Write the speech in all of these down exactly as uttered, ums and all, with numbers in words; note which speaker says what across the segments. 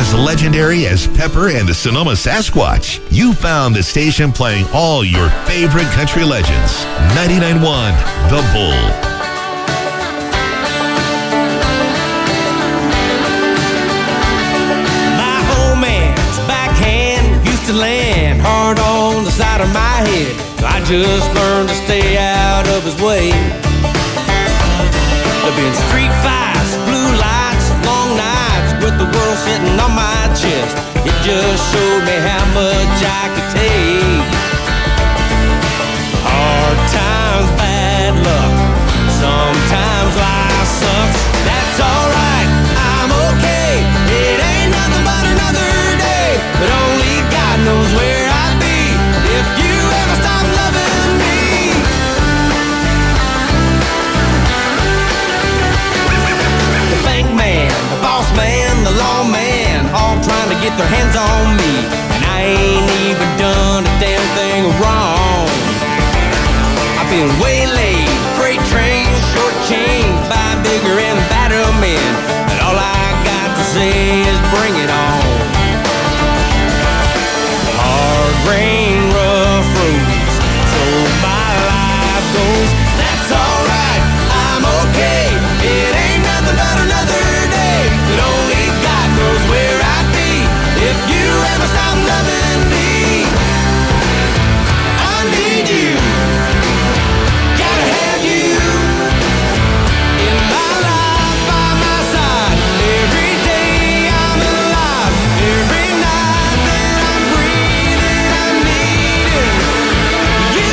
Speaker 1: as legendary as Pepper and the Sonoma Sasquatch. You found the station playing all your favorite country legends. ninety-nine point one The Bull.
Speaker 2: My old man's backhand used to land hard on the side of my head. I just learned to stay out of his way. There've been street fights, blue lights, long nights with the world sitting on my chest. It just showed me how much I could take. Hard times, bad luck, sometimes life sucks. That's alright, I'm okay. It ain't nothing but another day, but only God knows where I'd be if you ever stop loving me. The bank man, the boss man, the lawman, all trying to get their hands on me, and I ain't even done a damn thing wrong. I've been waylaid, freight trains, shortchanged by bigger and badder men, but all I got to say is bring it on. Hard rain, rough roads, so my life goes. That's alright, I'm okay. It ain't nothing but another day, but only God knows where I'd be if you ever stop loving me. I need you, gotta have you in my life, by my side. Every day I'm alive, every night that I'm breathing, I'm needing you.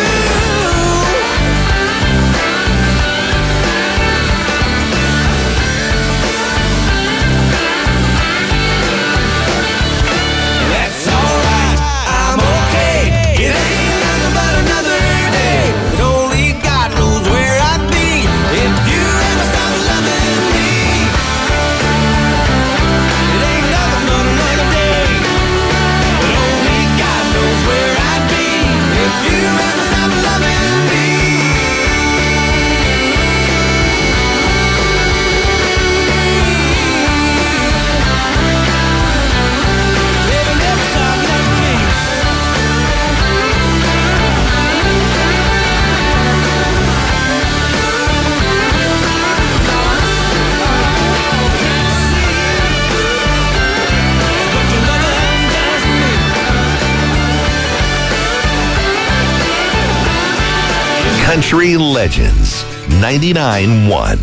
Speaker 2: That's alright, I'm okay. It ain't nothing but another day, but only God knows where I'd be if you ever stop loving me. It ain't nothing but another day, but only God knows where I'd be if you ever stop loving me. Baby, never stop loving me. But your loving just me.
Speaker 1: Country Legends. ninety-nine point one.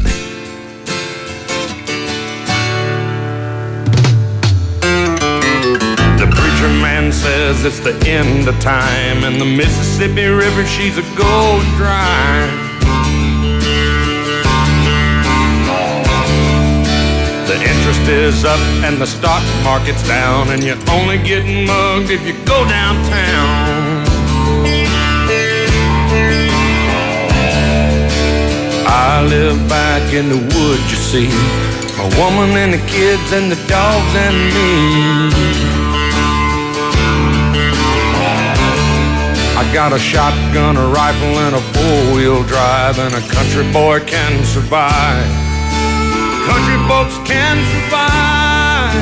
Speaker 3: The preacher man says it's the end of time, and the Mississippi River, she's a gold dry. The interest is up and the stock market's down, and you're only getting mugged if you go downtown. I live back in the woods, you see, a woman and the kids and the dogs and me. I got a shotgun, a rifle, and a four-wheel drive, and a country boy can survive. Country folks can survive.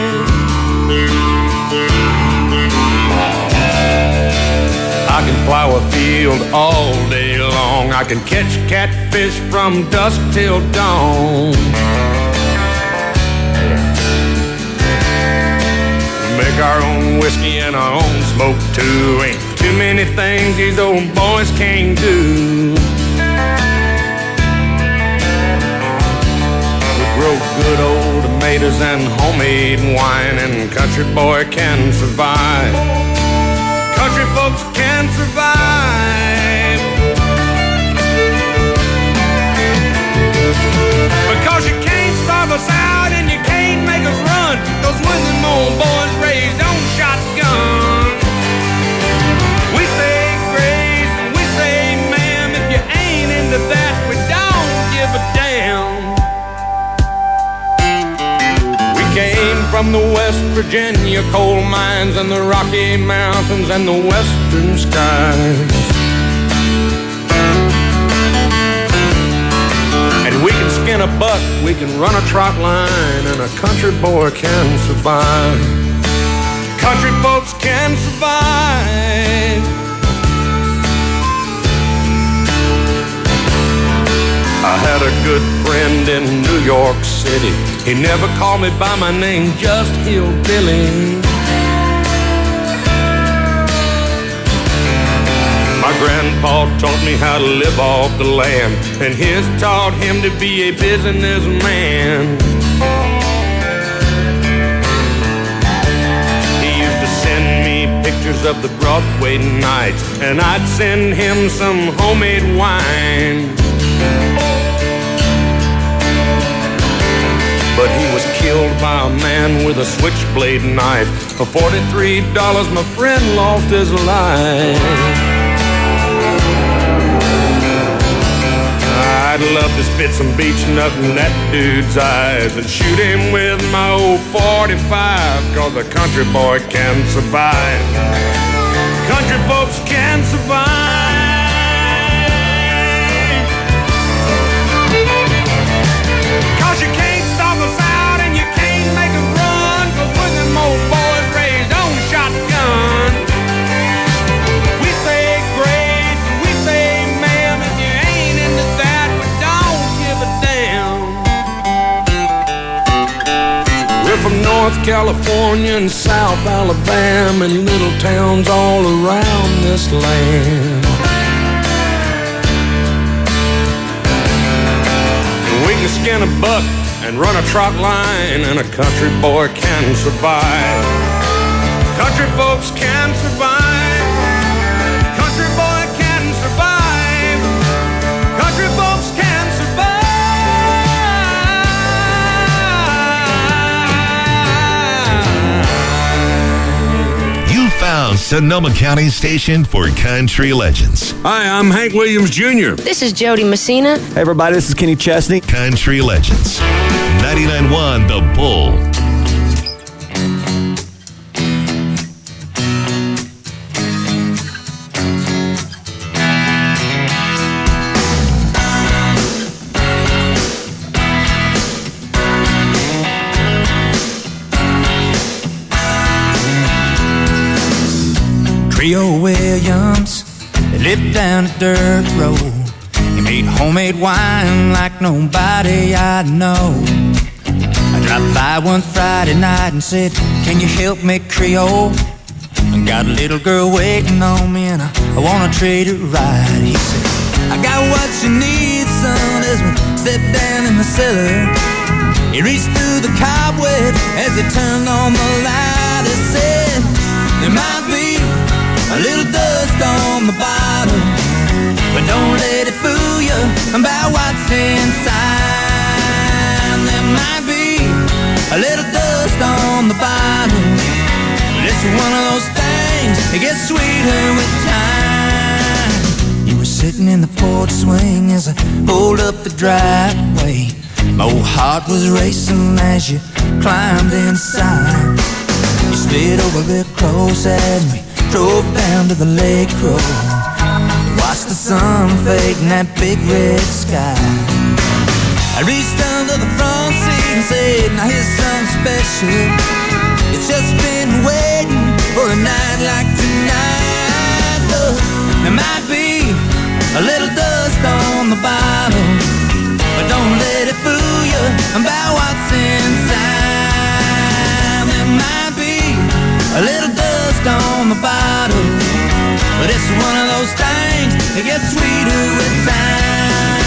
Speaker 3: I can plow a field all day long. I can catch catfish from dusk till dawn. Make our own whiskey and our own smoke too. Ain't too many things these old boys can't do. We grow good old tomatoes and homemade wine, and country boy can survive. Country folks can survive. Because you can't starve us out and you can't make us run, 'cause when them old boys raised on shotgun, we say grace and we say ma'am. If you ain't into that, we don't give a damn. We came from the West Virginia coal mines and the Rocky Mountains and the western skies, and we can skin a buck, we can run a trot line, and a country boy can survive. Country folks can survive. I had a good friend in New York City. He never called me by my name, just Hillbilly. My grandpa taught me how to live off the land, and his taught him to be a businessman. He used to send me pictures of the Broadway nights, and I'd send him some homemade wine. But he was killed by a man with a switchblade knife. For forty-three dollars, my friend lost his life. I'd love to spit some beach nut in that dude's eyes and shoot him with my old forty-five, cause a country boy can survive. Country folks can survive. Cause you can't stop us out and you can't make us run, cause we're them old boys raised on shotgun. We say grace and we say man, if you ain't into that, we don't give a damn. We're from North California and South Alabama and little towns all around this land. We can skin a buck and run a trot line, and a country boy can survive. Country folks can survive. Country boy can survive. Country folks can survive.
Speaker 1: You found Sonoma County's station for country legends.
Speaker 3: Hi, I'm Hank Williams Junior
Speaker 4: This is Jody Messina.
Speaker 5: Hey everybody, this is Kenny Chesney.
Speaker 1: Country legends. ninety-nine point one The Bull.
Speaker 6: Creole Williams, they lived down a dirt road. He made homemade wine like nobody I know. I dropped by one Friday night and said, can you help me, Creole? I got a little girl waiting on me and I, I wanna treat her right. He said, I got what you need, son, as we stepped down in the cellar. He reached through the cobweb as he turned on the light. He said, there might be a little dust on the bottom, but don't let it fool you about what's inside. There might be a little dust on the bottom, but it's one of those things that gets sweeter with time. You were sitting in the porch swing as I pulled up the driveway. My old heart was racing as you climbed inside. You slid over real close as we drove down to the lake road. Watched the sun fade in that big red sky. I reached under the front seat and said, now here's something special. It's just been waiting for a night like tonight. Look, there might be a little dust on the bottom, but don't let it fool you about what's inside. There might be a little dust on the bottom, but it's one of those things that gets sweeter with time.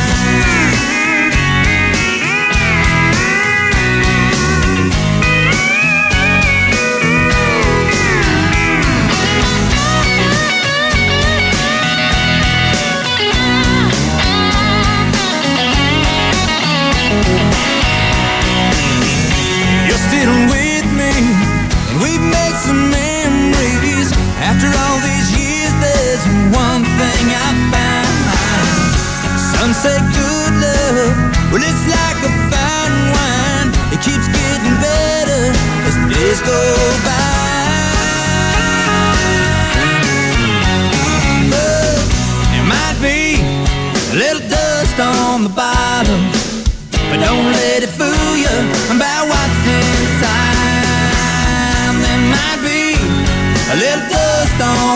Speaker 6: You're still with me, and we've made some memories. After all these years, there's one thing I found. Some say good love, well it's like a fine wine. It keeps getting better as the days go by. But there might be a little dust on the bottom,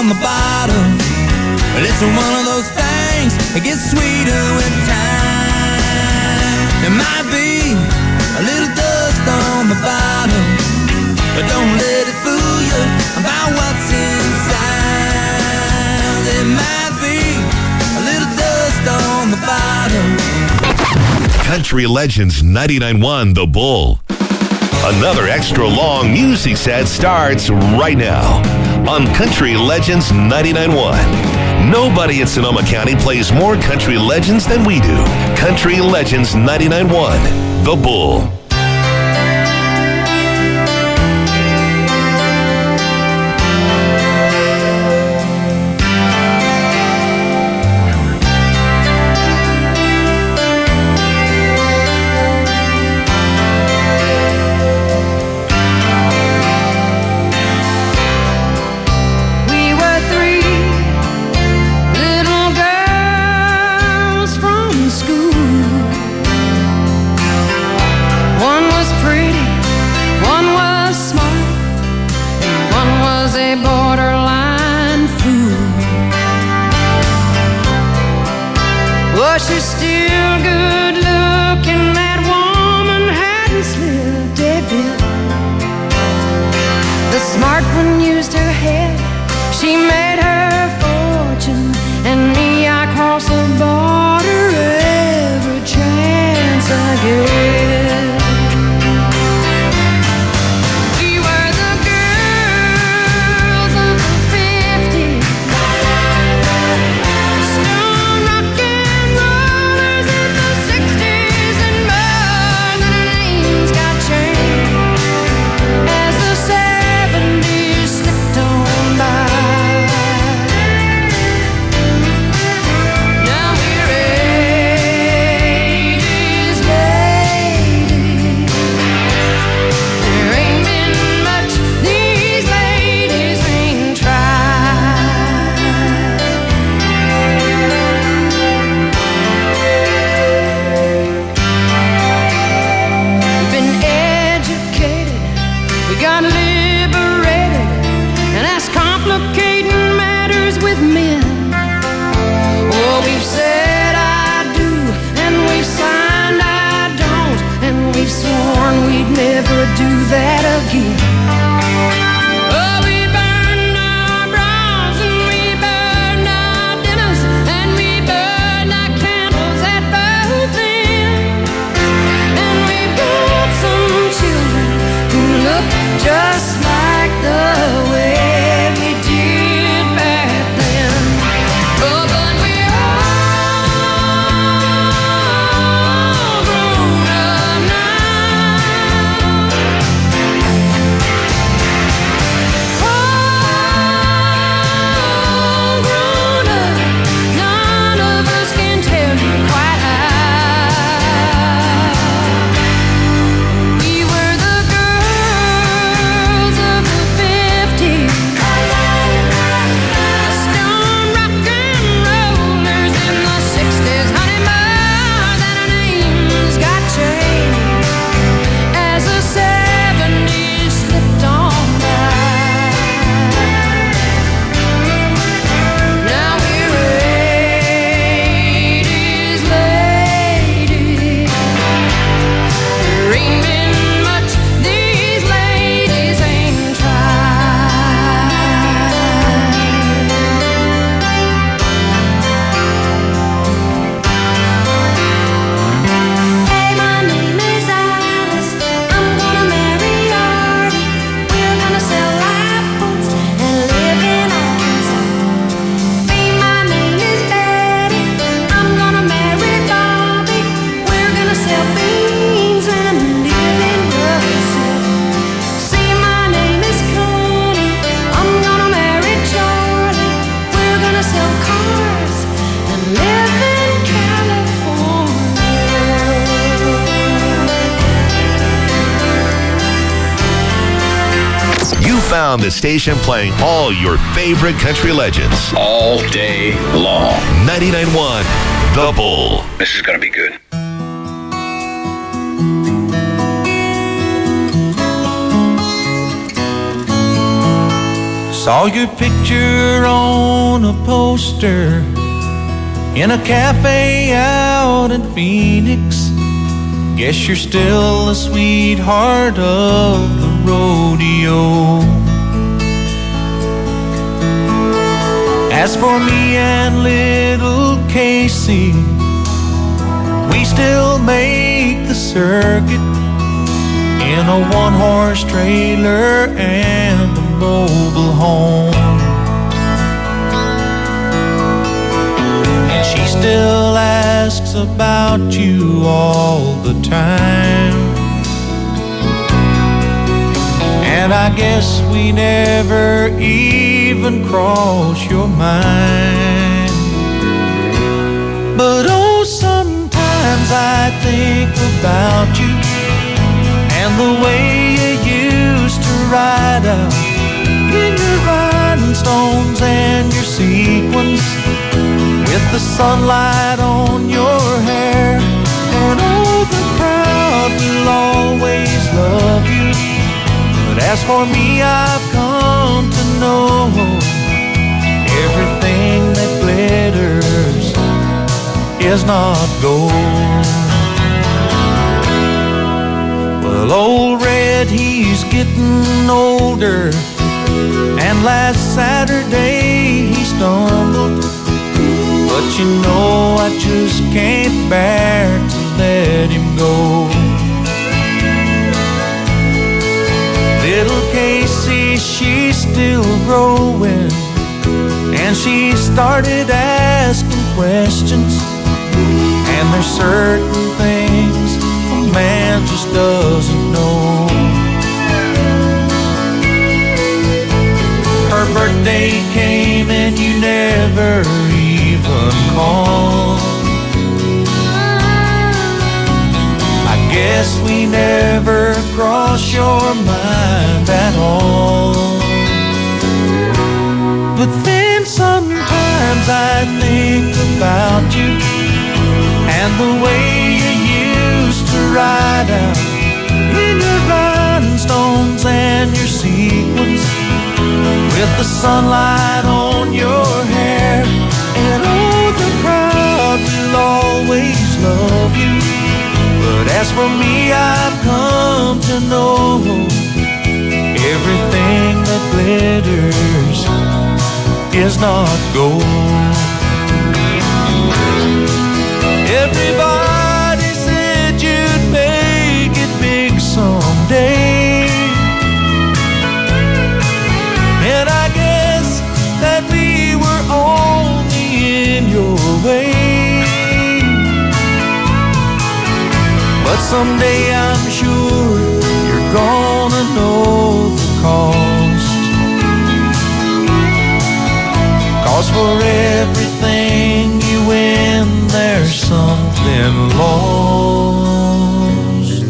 Speaker 6: on the bottom, but it's one of those things that gets sweeter with time. There might be a little dust on the bottom, but don't let it fool you about what's inside. There might be a little dust on the bottom.
Speaker 1: Country Legends ninety-nine point one The Bull. Another extra long music set starts right now on Country Legends ninety-nine point one. Nobody in Sonoma County plays more country legends than we do. Country Legends ninety-nine point one The Bull.
Speaker 4: She's still good looking, that woman hadn't slipped a bit. The smart one used her head, she made her fortune, and me, I cross the border every chance I get.
Speaker 1: Found the station playing all your favorite country legends
Speaker 7: all day long.
Speaker 1: ninety-nine point one The Bull.
Speaker 7: This is going to be good.
Speaker 6: Saw your picture on a poster in a cafe out in Phoenix. Guess you're still a sweetheart of the rodeo. As for me and little Casey, we still make the circuit in a one-horse trailer and a mobile home. And she still asks about you all the time. And I guess we never even cross your mind. But oh, sometimes I think about you and the way you used to ride out in your rhinestones and your sequins, with the sunlight on your hair. And oh, the crowd will always love you. But as for me, I've come to know everything that glitters is not gold. Well, old Red, he's getting older, and last Saturday he stumbled. But you know I just can't bear to let him go. Little Casey, she's still growing, and she started asking questions. And there's certain things a man just doesn't know. Her birthday came and you never even called. I guess we never crossed your mind at all. But then sometimes I think about you and the way you used to ride out in your rhinestones and your sequins, with the sunlight on your hair. And oh, the crowd will always love you. But as for me, I've come to know everything that glitters is not gold. Everybody said you'd make it big someday, and I guess that we were only in your way. But someday I'm sure you're gonna know the cost. 'Cause for everything you win, there's something lost.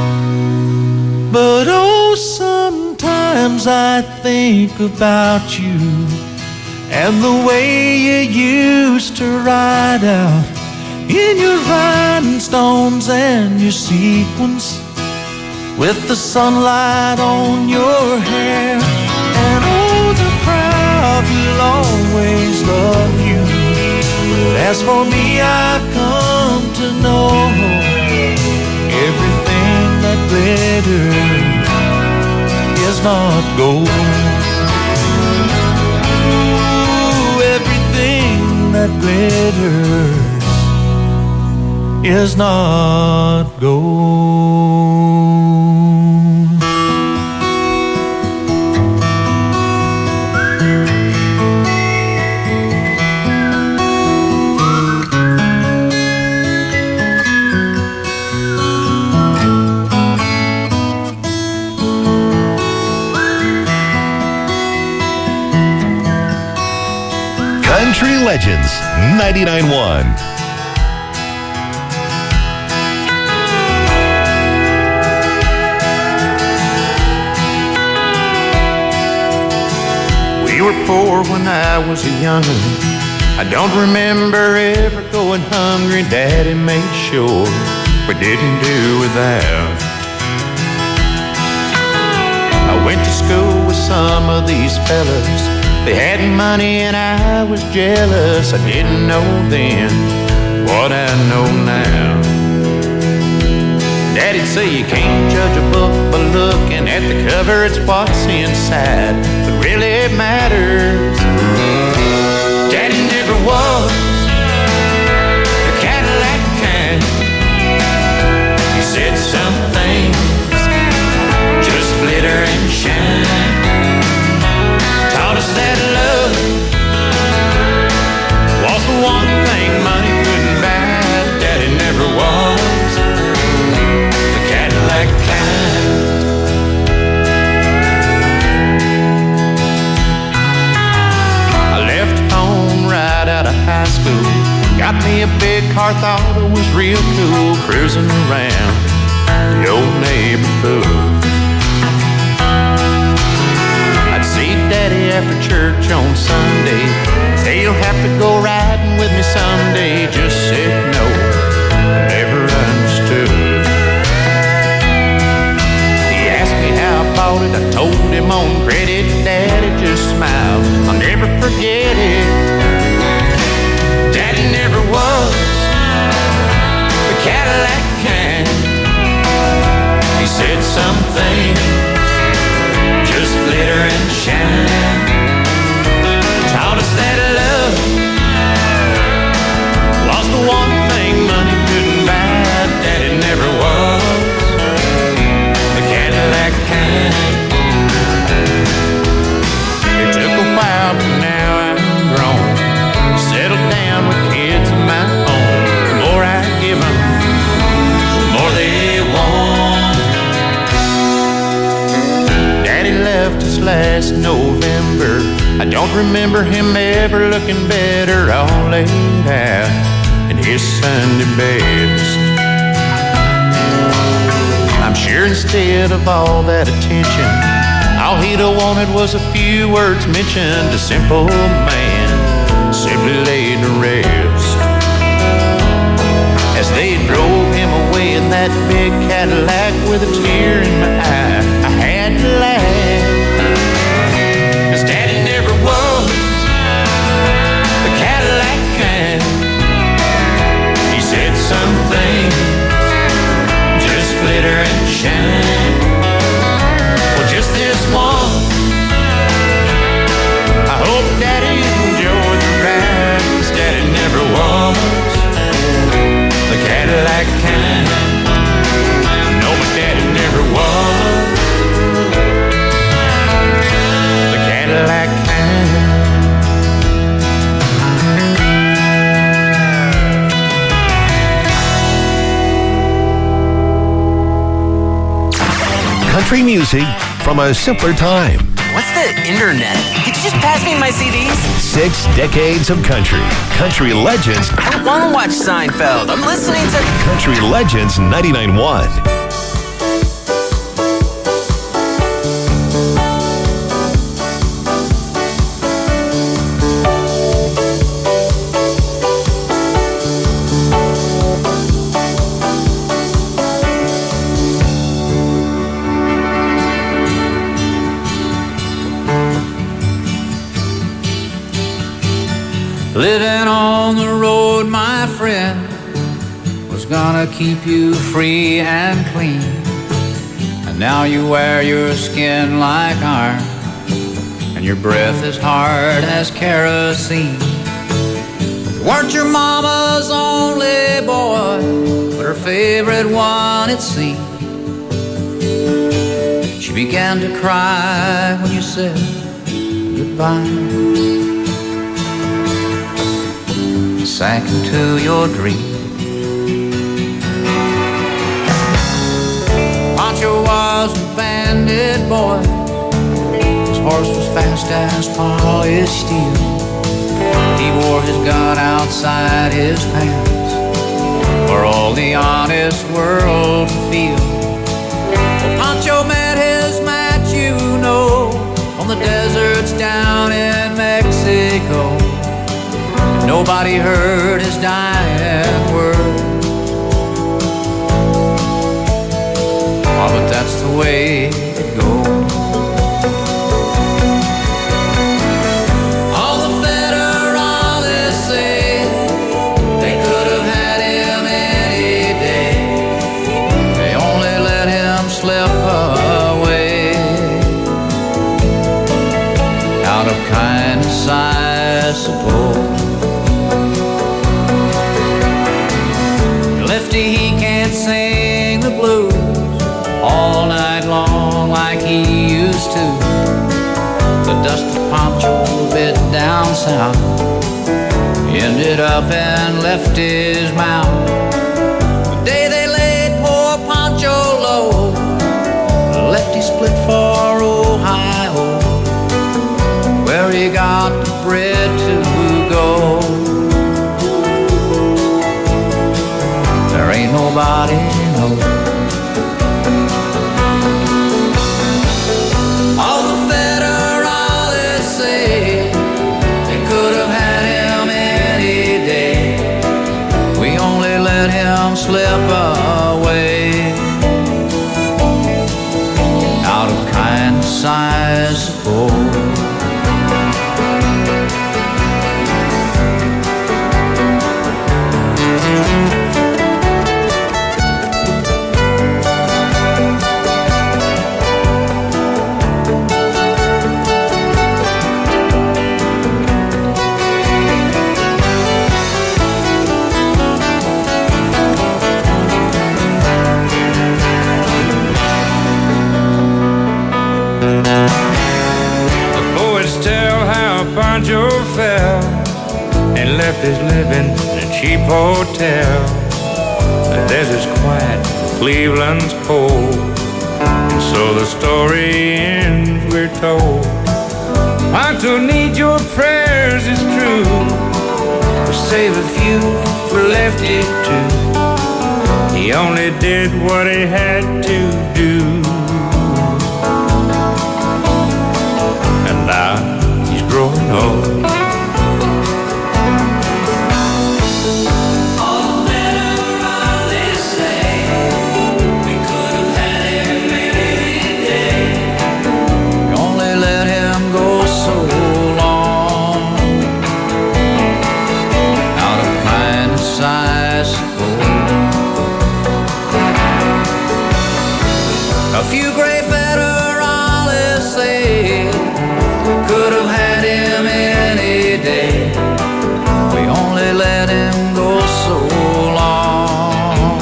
Speaker 6: But oh, sometimes I think about you and the way you used to ride out in your rhinestones and your sequins, with the sunlight on your hair. And oh, the crowd will always love you. But as for me, I've come to know everything that glitters is not gold. Ooh, everything that glitters is not gold.
Speaker 1: Country Legends ninety-nine point one.
Speaker 8: We were poor when I was a young'un. I don't remember ever going hungry. Daddy made sure we didn't do without. I went to school with some of these fellas. They had money and I was jealous. I didn't know then what I know now. Daddy'd say you can't judge a book by looking at the cover. It's what's inside that really matters. Daddy never was a Cadillac kind. He said some things just glitter and shine. Taught us that love was the one thing money couldn't buy. Daddy never was the Cadillac kind. I left home right out of high school. Got me a big car, thought it was real cool. Cruising around the old neighborhood. I'd see Daddy after church on Sunday. Say you'll have to go riding with me someday. Just said no, I never understood. He asked me how I bought it. I told him on credit. Daddy just smiled, I'll never forget it. Daddy never was the Cadillac kind. He said some things just glitter and shine. Taught us that love was the one thing money couldn't buy. Daddy never was the Cadillac kind. It took a while, but now I'm grown, settled down with kids of my own. The more I give them, the more they want. Daddy left us last November. I don't remember him ever looking better, all laid out in his Sunday best. I'm sure instead of all that attention, all he'd have wanted was a few words mentioned. A simple man simply laid to rest. As they drove him away in that big Cadillac with a tear in my eye, I had to laugh. 'Cause Daddy never was the Cadillac kind. He said some things just glitter and shine. Well, just this one, I hope Daddy enjoyed the ride. 'Cause Daddy never was the Cadillac kind. No, my Daddy never was the Cadillac kind.
Speaker 1: Country music from a simpler time.
Speaker 9: What's the internet? Could you just pass me my C Ds?
Speaker 1: Six decades of country. Country Legends.
Speaker 9: I don't want to watch Seinfeld. I'm listening to
Speaker 1: Country Legends ninety-nine point one.
Speaker 6: Living on the road, my friend, was gonna keep you free and clean. And now you wear your skin like iron, and your breath is hard as kerosene. You weren't your mama's only boy, but her favorite one, it seemed. She began to cry when you said goodbye. Sank into your dream. Pancho was a bandit boy. His horse was fast as polished steel. He wore his gun outside his pants for all the honest world to feel. Well, Pancho met his match, you know, on the deserts down in Mexico. Nobody heard his dying word. Oh, but that's the way it goes. he used to. The dusty poncho bit down south ended up and left his mouth. The day they laid poor Poncho low, Lefty split for Ohio, where he got the bread to go. There ain't nobody knows. All the federalists say they could have had him any day. We only let him slip away. Out of kindness, I suppose.
Speaker 3: Pancho fell and left his living in a cheap hotel. The desert's quiet, Cleveland's cold, and so the story ends, we're told. Pancho needs your prayers, it's true, to save a few for Lefty too. He only did what he had to do, and now growing old. All the federalists say we could have had him any day. We only let him go so long. Out of kindness, I suppose. A few great federalists say could have had him any day. We only let him go so long.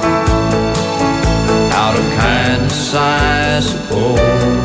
Speaker 3: Out of kindness, I suppose.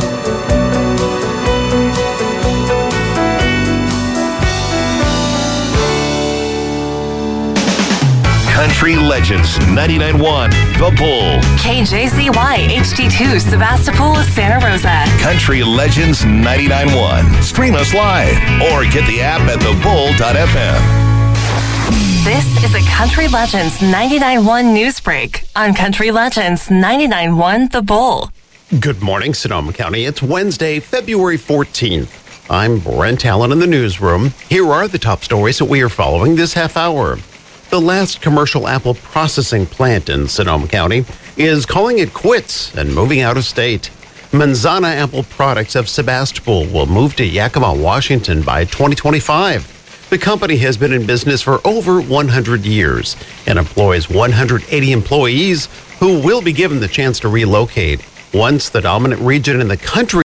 Speaker 1: Country Legends ninety-nine point one, The Bull.
Speaker 10: K J Z Y H D two, Sebastopol, Santa Rosa.
Speaker 1: Country Legends ninety-nine point one. Stream us live or get the app at the bull dot f m.
Speaker 10: This is a Country Legends ninety-nine point one news break on Country Legends ninety-nine point one The Bull.
Speaker 11: Good morning, Sonoma County. It's Wednesday, February fourteenth. I'm Brent Allen in the newsroom. Here are the top stories that we are following this half hour. The last commercial apple processing plant in Sonoma County is calling it quits and moving out of state. Manzana Apple Products of Sebastopol will move to Yakima, Washington by twenty twenty-five. The company has been in business for over one hundred years and employs one hundred eighty employees who will be given the chance to relocate. Once the dominant region in the country